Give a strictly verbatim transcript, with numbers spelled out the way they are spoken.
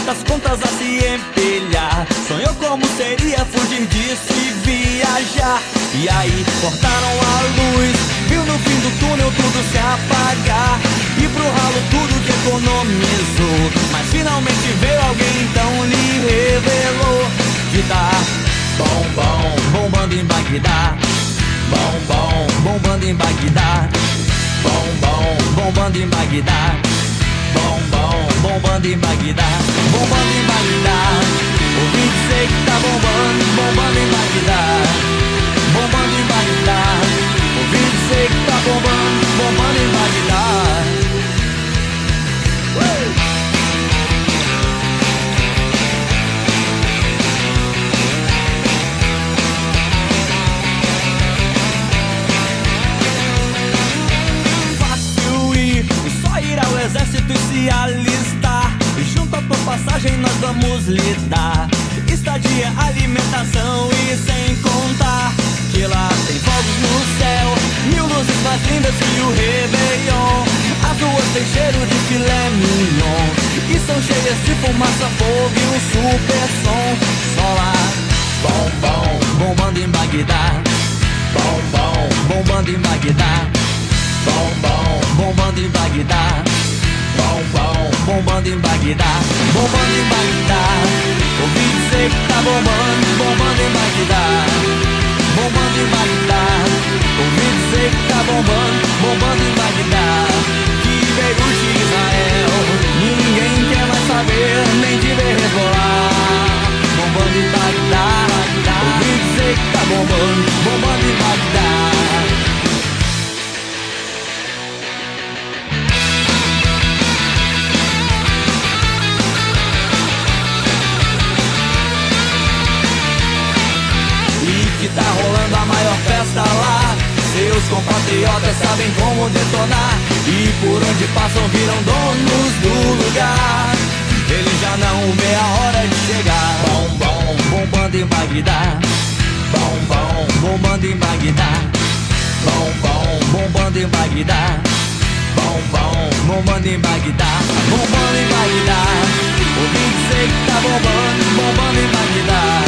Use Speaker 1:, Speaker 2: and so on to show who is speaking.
Speaker 1: das contas a se empilhar. Sonhou como seria fugir disso e viajar. E aí cortaram a luz, viu no fim do túnel tudo se apagar. E pro ralo tudo que economizou, mas finalmente veio alguém, então lhe revelou que tá bom, bom, bombando em Bagdá. Bom, bom, bombando em Bagdá. Bom, bom, bombando em Bagdá. Bom, bom, bombando em Bagdá. Bombando em Bagdá. Ouvi dizer que tá bombando, bombando em Bagdá. Bombando em Bagdá. Ouvi dizer que tá bombando, bombando em Bagdá. Uh! Ir ao exército e se alistar, e junto à tua passagem nós vamos lhe dar estadia, alimentação e sem contar que lá tem fogos no céu, mil luzes mais lindas que o Réveillon. As ruas têm cheiro de filé mignon e são cheias de fumaça, fogo e um super som. Só lá, bom, bom, bombando em Bagdá. Bom, bom, bombando em Bagdá. Bom, bom, bombando em Bagdá. Bom, bom, bombando em Bagdá. Bombando em Bagdá. Ouvi dizer que tá bombando, bombando em Bagdá. Bombando em Bagdá. Ouvi dizer que tá bombando, bombando em Bagdá. Que veio de Israel, ninguém quer mais saber, nem de ver rebolar. Bombando em Bagdá. Ouvi dizer que tá bombando, bombando em Bagdá. Tá rolando a maior festa lá, seus compatriotas sabem como detonar, e por onde passam viram donos do lugar. Eles já não vê a hora de chegar. Bom, bom, bombando em Bagdá. Bom, bom, bombando em Bagdá. Bom, bom, bombando em Bagdá. Bom, bom, bombando em Bagdá. Bombando em Bagdá. Ouvi dizer que tá bombando, bombando em Bagdá.